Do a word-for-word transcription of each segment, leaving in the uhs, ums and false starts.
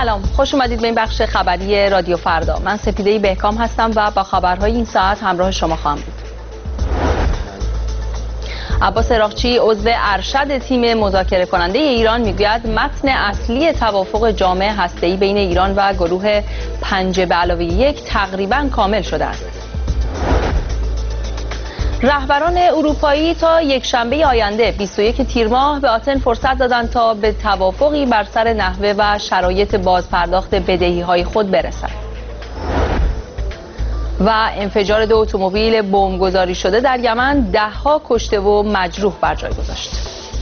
سلام، خوش اومدید به این بخش خبری رادیو فردا. من سپیده بهکام هستم و با خبرهای این ساعت همراه شما خواهم بود. عباس عراقچی عضو ارشد تیم مذاکره کننده ایران میگوید متن اصلی توافق جامع هسته‌ای بین ایران و گروه پنج به علاوه یک تقریباً کامل شده است. رهبران اروپایی تا یک شنبه آینده بیست و یک تیر ماه به آتن فرصت دادند تا به توافقی بر سر نحوه و شرایط بازپرداخت بدهی‌های خود برسند. و انفجار دو اتومبیل بمبگذاری شده در یمن ده‌ها کشته و مجروح بر جای گذاشت.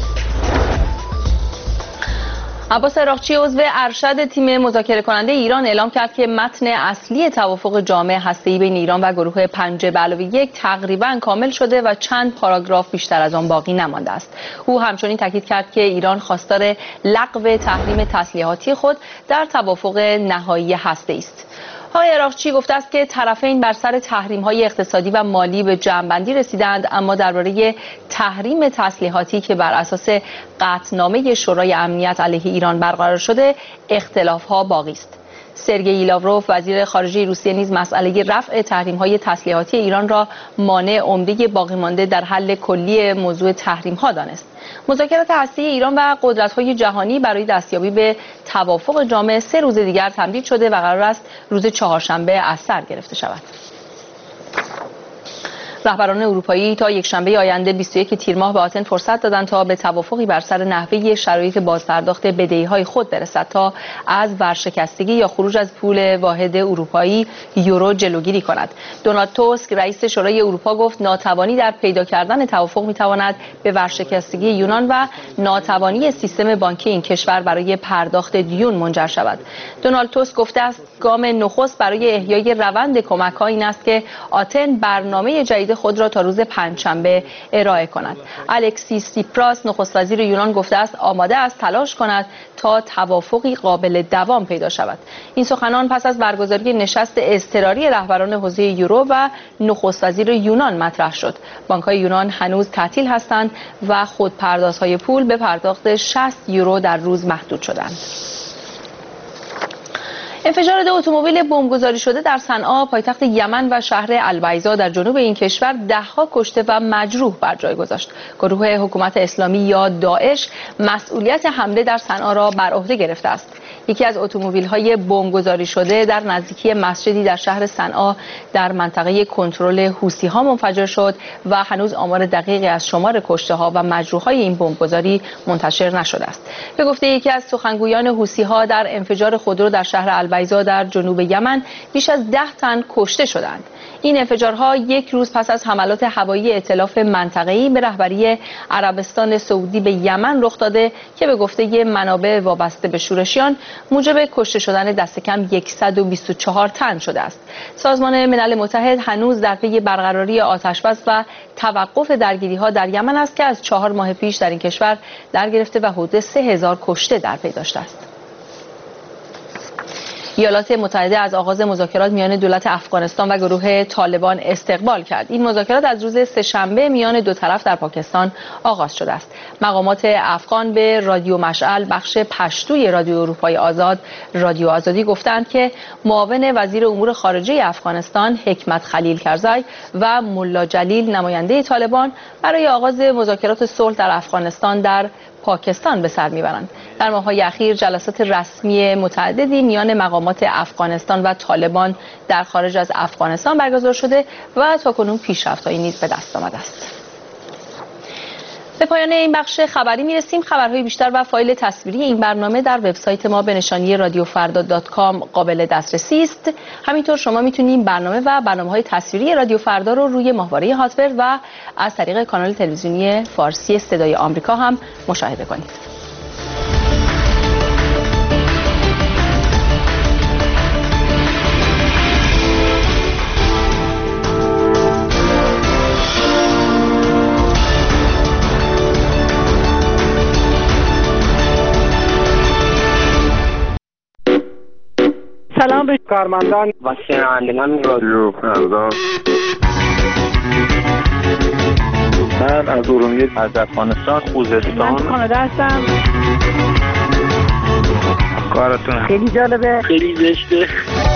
عباس عراقچی عضو ارشد تیم مذاکره کننده ایران اعلام کرد که متن اصلی توافق جامع هسته‌ای بین ایران و گروه پنج به علاوه یک تقریباً کامل شده و چند پاراگراف بیشتر از آن باقی نمانده است. او همچنین تاکید کرد که ایران خواستار لغو تحریم تسلیحاتی خود در توافق نهایی هسته‌ای است. آقای عراقچی گفته است که طرفین بر سر تحریم‌های اقتصادی و مالی به جمع‌بندی رسیدند، اما درباره تحریم تسلیحاتی که بر اساس قطعنامه شورای امنیت علیه ایران برقرار شده اختلاف‌ها باقی است. سرگئی لاوروف وزیر خارجه روسیه نیز مسئله رفع تحریم‌های تسلیحاتی ایران را مانع عمده باقی مانده در حل کلی موضوع تحریم‌ها دانست. مذاکرات هسته‌ای ایران و قدرت‌های جهانی برای دستیابی به توافق جامع سه روز دیگر تمدید شده و قرار است روز چهارشنبه از سر گرفته شود. رهبران اروپایی تا یک شنبه آینده بیست و یک تیر ماه به آتن فرصت دادند تا به توافقی بر سر نحوه شرایط بازپرداخت بدهی‌های خود برسد تا از ورشکستگی یا خروج از پول واحد اروپایی یورو جلوگیری کند. دونالد توسک رئیس شورای اروپا گفت ناتوانی در پیدا کردن توافق می‌تواند به ورشکستگی یونان و ناتوانی سیستم بانکی این کشور برای پرداخت دیون منجر شود. دونالد توسک گفته است گام نخست برای احیای روند کمک‌ها این است که آتن برنامه جدید خود را تا روز پنجشنبه ارائه کند. الکسیس سیپراس نخست وزیر یونان گفته است آماده است تلاش کند تا توافقی قابل دوام پیدا شود. این سخنان پس از برگزاری نشست اضطراری رهبران حوزه یورو و نخست وزیر یونان مطرح شد. بانک‌های یونان هنوز تعطیل هستند و خودپردازهای پول به پرداخت شصت یورو در روز محدود شدند. انفجار دو اتومبیل بمبگذاری شده در صنعا پایتخت یمن و شهر البیضا در جنوب این کشور ده‌ها کشته و مجروح بر جای گذاشت. گروه حکومت اسلامی یا داعش مسئولیت حمله در صنعا را بر عهده گرفته است. یکی از اتومبیل‌های بمبگذاری شده در نزدیکی مسجدی در شهر صنعا در منطقه کنترل حوثی‌ها منفجر شد و هنوز آمار دقیقی از شمار کشته‌ها و مجروح‌های این بمبگذاری منتشر نشده است. به گفته یکی از سخنگویان حوثی‌ها در انفجار خودرو در شهر البیضا در جنوب یمن بیش از ده تن کشته شدند. این انفجارها یک روز پس از حملات هوایی ائتلاف منطقه‌ای به رهبری عربستان سعودی به یمن رخ داده که به گفته منابع وابسته به شورشیان موجب کشته شدن دست کم صد و بیست و چهار تن شده است. سازمان ملل متحد هنوز در پی برقراری آتش‌بس و توقف درگیری‌ها در یمن است که از چهار ماه پیش در این کشور در گرفته و حدود سه هزار کشته در پی داشته است. ایالات متحده از آغاز مذاکرات میان دولت افغانستان و گروه طالبان استقبال کرد. این مذاکرات از روز سه‌شنبه میان دو طرف در پاکستان آغاز شده است. مقامات افغان به رادیو مشعل بخش پشتوی رادیو اروپای آزاد رادیو آزادی گفتند که معاون وزیر امور خارجه افغانستان حکمت خلیل کرزی و ملا جلیل نماینده طالبان برای آغاز مذاکرات صلح در افغانستان در پاکستان به سر میبرند. در ماه‌های اخیر جلسات رسمی متعددی میان مقامات افغانستان و طالبان در خارج از افغانستان برگزار شده و تاکنون پیشرفت‌هایی نیز به دست آمده است. به پایان این بخش خبری میرسیم. خبرهای بیشتر و فایل تصویری این برنامه در وبسایت ما به نشانی رادیو فردا دات کام قابل دسترسی است. همینطور شما میتونید برنامه و برنامه‌های تصویری رادیو فردا رو روی ماهواره هاتبر و از طریق کانال تلویزیونی فارسی صدای آمریکا هم مشاهده کنید. سلام به کارمندان و شنوندگان رادیو فردا. من از ارومیه از افغانستان خوزستان من کانادا هستم. کار براتون؟ خیلی جالبه. خیلی زشته.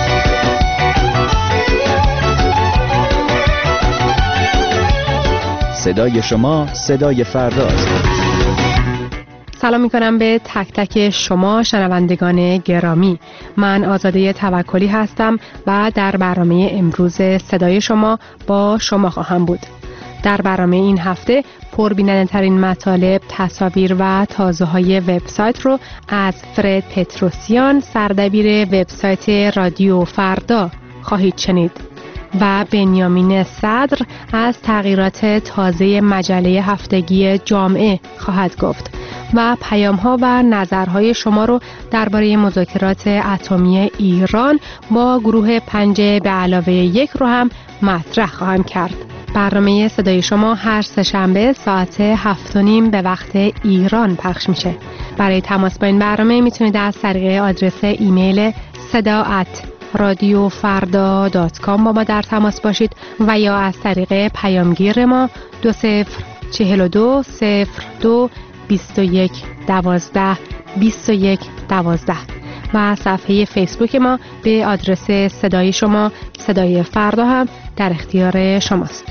صدای شما صدای فرداست. سلام میکنم به تک تک شما شنوندگان گرامی. من آزاده توکلی هستم و در برنامه امروز صدای شما با شما خواهم بود. در برنامه این هفته پربیننده ترین مطالب، تصاویر و تازه های وبسایت رو از فرد پتروسیان، سردبیر وبسایت رادیو فردا خواهید شنید و بنیامین صدر از تغییرات تازه مجله هفتگی جامعه خواهد گفت و پیام‌ها و نظرهای شما رو درباره مذاکرات اتمی ایران با گروه پنج به علاوه یک رو هم مطرح خواهم کرد. برنامه صدای شما هر سه‌شنبه ساعت هفت و نیم به وقت ایران پخش میشه. برای تماس با این برنامه میتونید از طریق آدرس ایمیل صدا ات رادیو فردا دات کام با ما در تماس باشید و یا از طریق پیامگیر ما دو صفر چهل و دو صفر دو بیست و یک دوازده بیست و یک دوازده و صفحه فیسبوک ما به آدرس صدای شما صدای فردا هم در اختیار شماست.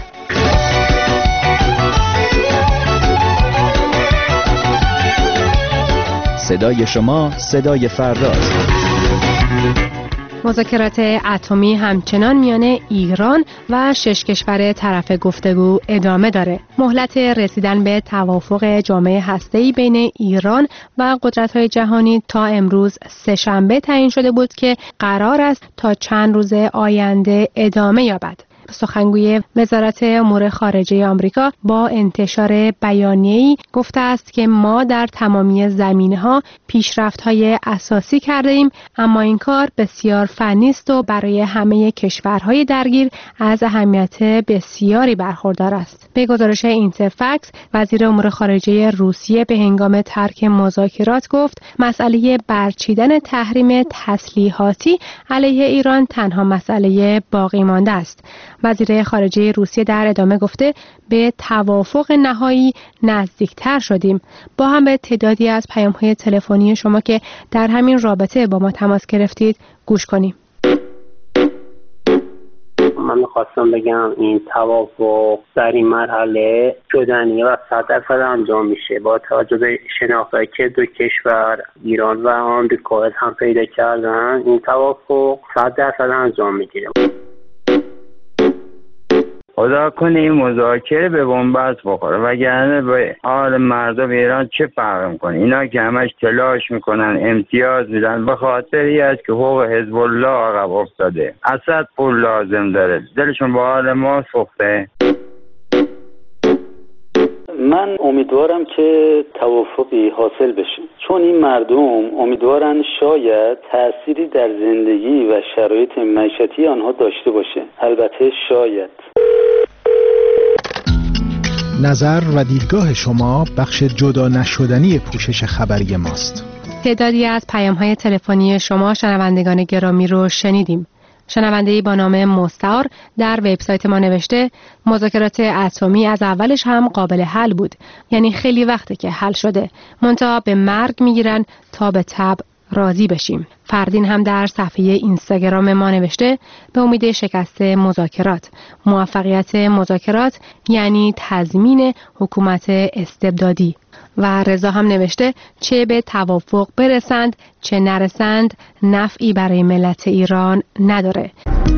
صدای شما صدای فرداست. مذاکرات اتمی همچنان میان ایران و شش کشور طرف گفتگو ادامه داره. مهلت رسیدن به توافق جامعه هسته‌ای بین ایران و قدرت‌های جهانی تا امروز سه‌شنبه تعیین شده بود که قرار است تا چند روز آینده ادامه یابد. سخنگوی وزارت امور خارجه آمریکا با انتشار بیانیه‌ای گفته است که ما در تمامی زمینه‌ها پیشرفت‌های اساسی کرده ایم، اما این کار بسیار فنی است و برای همه کشورهای درگیر از اهمیت بسیاری برخوردار است. به گزارش اینترفکس، وزیر امور خارجه روسیه به هنگام ترک مذاکرات گفت مسئله برچیدن تحریم تسلیحاتی علیه ایران تنها مسئله باقی مانده است. وزیر خارجه روسیه در ادامه گفته به توافق نهایی نزدیکتر شدیم. با هم به تعدادی از پیام‌های تلفنی شما که در همین رابطه با ما تماس گرفتید گوش کنیم. من میخواستم بگم این توافق در این مرحله شدنی و صد درصد انجام میشه با توجه به شناختی که دو کشور ایران و آمریکا هم پیدا کردن. این توافق صد درصد انجام میگیره. خدا کنه این مذاکره به بنبست بخوره وگرنه به حال مردم ایران چه فرق میکنه؟ اینا که همش تلاش میکنن امتیاز میدن به خاطری است که حقوق حزب الله عقب افتاده. اسد پول لازم داره، دلشون به حال ما سوخته. من امیدوارم که توافقی حاصل بشه، چون این مردم امیدوارن شاید تأثیری در زندگی و شرایط معیشتی آنها داشته باشه. البته شاید. نظر و دیدگاه شما بخش جدا نشدنی پوشش خبری ماست. تعدادی از پیام‌های تلفنی شما شنوندگان گرامی رو شنیدیم. شنونده‌ای با نام مستعار در وبسایت ما نوشته مذاکرات اتمی از اولش هم قابل حل بود، یعنی خیلی وقته که حل شده، منتها به مرگ میگیرن تا به تب راضی بشیم. فردین هم در صفحه اینستاگرام ما نوشته به امید شکست مذاکرات، موفقیت مذاکرات یعنی تضمین حکومت استبدادی. و رضا هم نوشته چه به توافق برسند چه نرسند نفعی برای ملت ایران نداره.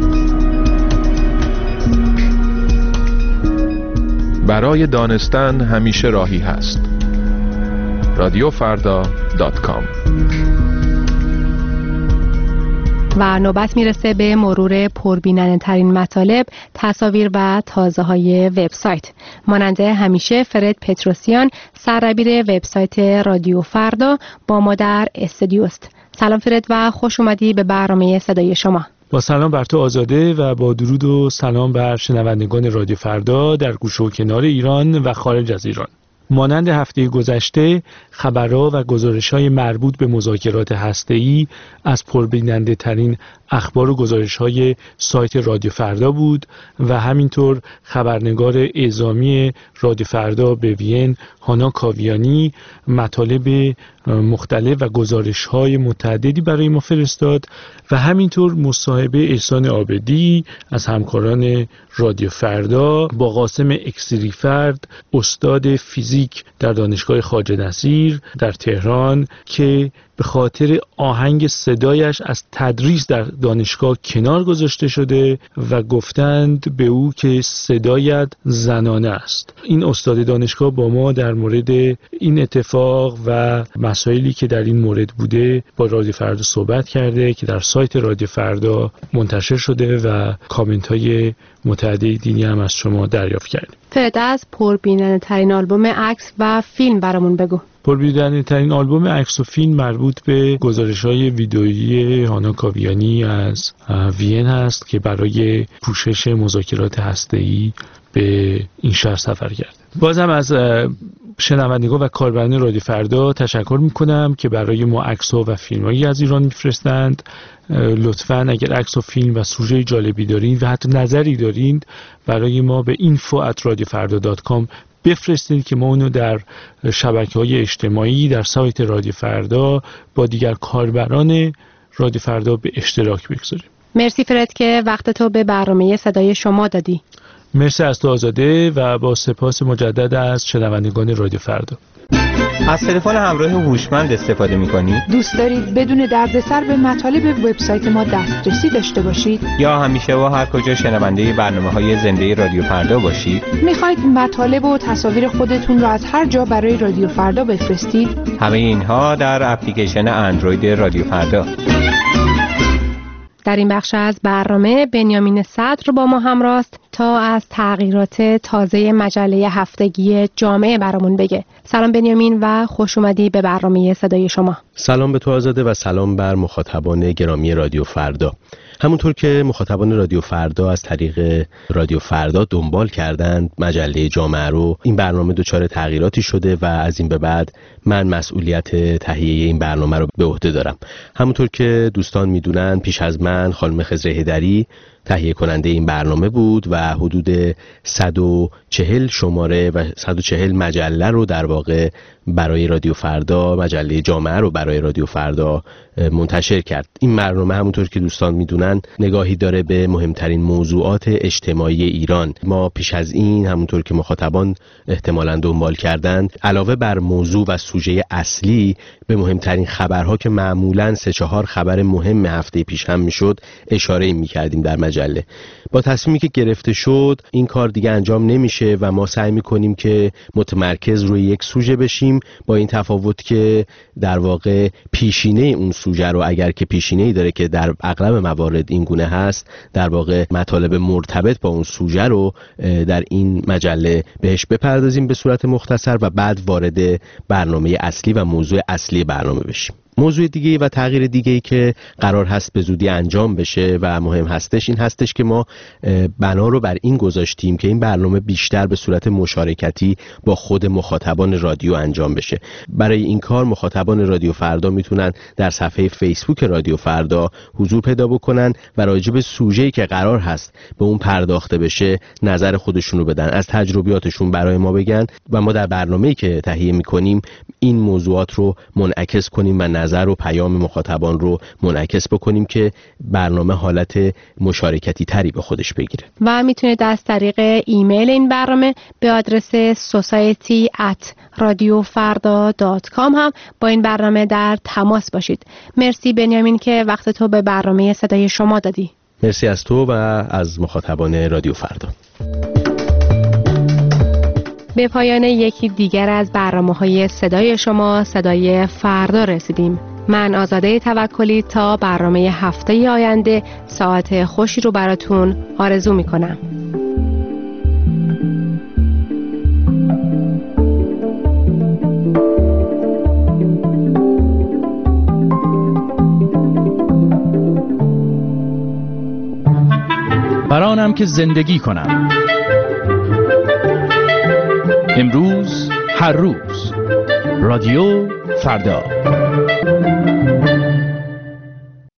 برای دانستن همیشه راهی هست. رادیو فردا دات کام. و نوبت میرسه به مرور پربیننده ترین مطالب، تصاویر و تازه های وبسایت. مانند همیشه فرد پتروسیان، سردبیر وبسایت رادیو فردا با ما در استودیو است. سلام فرد و خوش اومدی به برنامه صدای شما. با سلام بر تو آزاده و با درود و سلام بر شنوندگان رادیو فردا در گوشه و کنار ایران و خارج از ایران. مانند هفته گذشته خبرها و گزارش‌های مربوط به مذاکرات هسته‌ای از پربیننده ترین اخبار و گزارش‌های سایت رادیو فردا بود و همینطور خبرنگار اعزامی رادیو فردا به وین هانا کاویانی مطالب مختلف و گزارش‌های متعددی برای ما فرستاد و همینطور مصاحبه احسان عابدی از همکاران رادیو فردا با قاسم اکسریفرد استاد فیزیک در دانشگاه خواجه نصیر در تهران که به خاطر آهنگ صدایش از تدریس در دانشگاه کنار گذاشته شده و گفتند به او که صدایت زنانه است. این استاد دانشگاه با ما در مورد این اتفاق و مسائلی که در این مورد بوده با رادیو فردا صحبت کرده که در سایت رادیو فردا منتشر شده و کامنت های متعددی هم از شما دریافت کردیم. فرد از پربیننده ترین آلبوم عکس و فیلم برامون بگو. پربیننده ترین آلبوم عکس و فیلم مربوط به گزارش‌های ویدئویی هانا کاویانی از وین هست که برای پوشش مذاکرات هسته‌ای به این شهر سفر کرد. بازم از شنوندگان و کاربران رادیو فردا تشکر میکنم که برای ما عکس و فیلمایی از ایران میفرستند. لطفاً اگر عکس و فیلم و سوژه جالبی دارین و حتی نظری دارین برای ما به اینفو ات رادیو فردا دات کام بفرستید که ما اونو در شبکه‌های اجتماعی در سایت رادیو فردا با دیگر کاربران رادیو فردا به اشتراک بگذاریم. مرسی فرد که وقت تو به برنامه صدای شما دادی. مرسی از تو آزاده و با سپاس مجدد از شنوندگان رادیو فردا. از تلفن همراه هوشمند استفاده می‌کنید؟ دوست دارید بدون دردسر به مطالب وبسایت ما دسترسی داشته باشید؟ یا همیشه و هر کجا شنونده برنامه‌های زنده رادیو فردا باشید؟ می‌خواید مطالب و تصاویر خودتون را از هر جا برای رادیو فردا بفرستید؟ همه اینها در اپلیکیشن اندروید رادیو فردا. در این بخش از برنامه بنیامین صدر با ما همراه است تا از تغییرات تازه مجله هفتگی جامعه برامون بگه. سلام بنیامین و خوش اومدی به برنامه صدای شما. سلام به تو آزاده و سلام بر مخاطبان گرامی رادیو فردا. همونطور که مخاطبان رادیو فردا از طریق رادیو فردا دنبال کردند مجله جامعه رو، این برنامه دچار تغییراتی شده و از این به بعد من مسئولیت تهیه این برنامه رو به عهده دارم. همونطور که دوستان میدونن پیش از من خانم خضر هیدری تهیه کننده این برنامه بود و حدود صد و چهل شماره و صد و چهل مجله رو در واقع برای رادیو فردا، مجله جامعه رو برای رادیو فردا منتشر کرد. این برنامه همونطور که دوستان میدونن نگاهی داره به مهمترین موضوعات اجتماعی ایران. ما پیش از این همونطور که مخاطبان احتمالاً دنبال کردند علاوه بر موضوع و سوژه اصلی به مهمترین خبرها که معمولاً سه چهار خبر مهم هفته پیش هم میشد اشاره میکردیم در مجله. با تصمیمی که گرفته شد این کار دیگه انجام نمیشه و ما سعی میکنیم که متمرکز روی یک سوژه بشیم، با این تفاوت که در واقع پیشینه اون سوژه رو اگر که پیشینه‌ای داره که در اغلب موارد این گونه هست، در واقع مطالب مرتبط با اون سوژه رو در این مجله بهش بپردازیم به صورت مختصر و بعد وارد برنامه اصلی و موضوع اصلی برنامه بشیم. موضوع دیگه و تغییر دیگه‌ای که قرار هست به زودی انجام بشه و مهم هستش این هستش که ما بنا رو بر این گذاشتیم که این برنامه بیشتر به صورت مشارکتی با خود مخاطبان رادیو انجام بشه. برای این کار مخاطبان رادیو فردا میتونن در صفحه فیسبوک رادیو فردا حضور پیدا بکنن و راجع به سوژه‌ای که قرار هست به اون پرداخته بشه نظر خودشون رو بدن، از تجربیاتشون برای ما بگن و ما در برنامه‌ای که تهیه می‌کنیم این موضوعات رو منعکس کنیم و نظر و پیام مخاطبان رو منعکس بکنیم که برنامه حالت مشارکتی تری به خودش بگیره. و میتونید از طریق ایمیل این برنامه به آدرس society at radiofarda dot com هم با این برنامه در تماس باشید. مرسی بنیامین که وقت تو به برنامه صدای شما دادی. مرسی از تو و از مخاطبان رادیو فردا. به پایان یکی دیگر از برنامه‌های صدای شما، صدای فردا رسیدیم. من آزاده توکلی تا برنامه هفته آینده ساعت خوشی رو براتون آرزو می‌کنم. برانم که زندگی کنم، امروز هر روز رادیو فردا.